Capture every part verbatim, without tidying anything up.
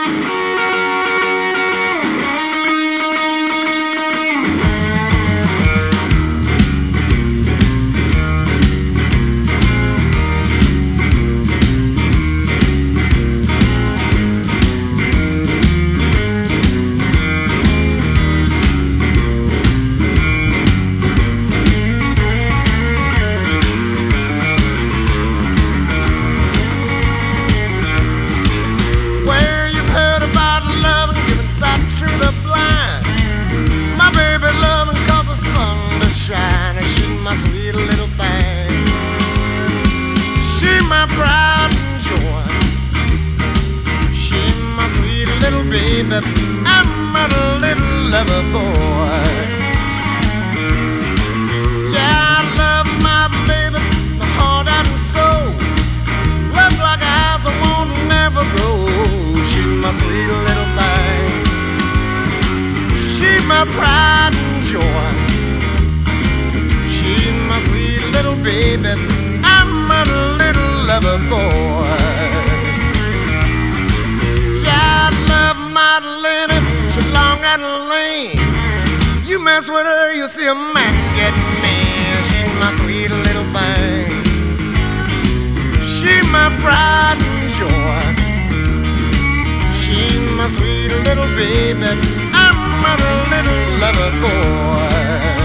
I'm a little lover boy. Yeah, I love my baby, my heart and soul. Love like eyes I won't never grow. She's my sweet little thing. She's my pride and joy. She's my sweet little baby. I'm a little lover boy. She's long and lean. You mess with her, you'll see a man get mean. She's my sweet little thing. She's my pride and joy. She's my sweet little baby. I'm a little lover boy.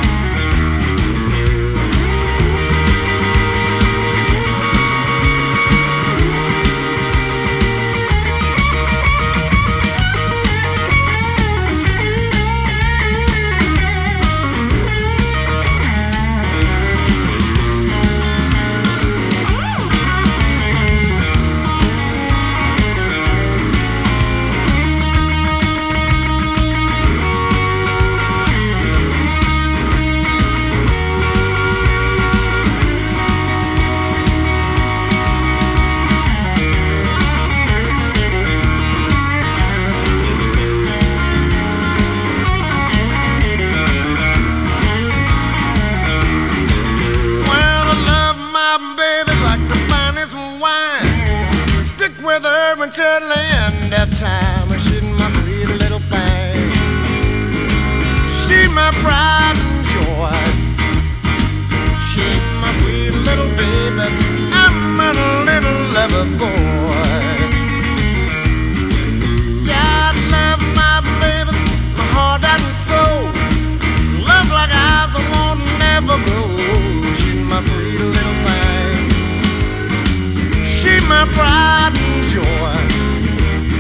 With her until the end of time. She's my sweet little thing. She's my pride and joy. She's my sweet little baby. I'm a little lover boy. Yeah, I love my baby, my heart and soul. Love like eyes I won't never grow. She's my sweet little thing. She's my pride and joy.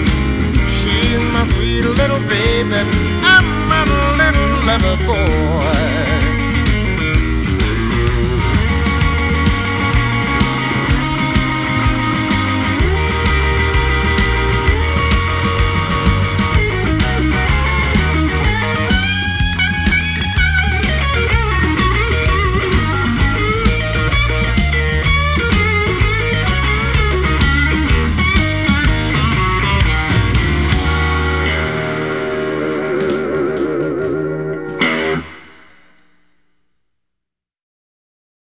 She's my sweet little baby. I'm a little lover boy.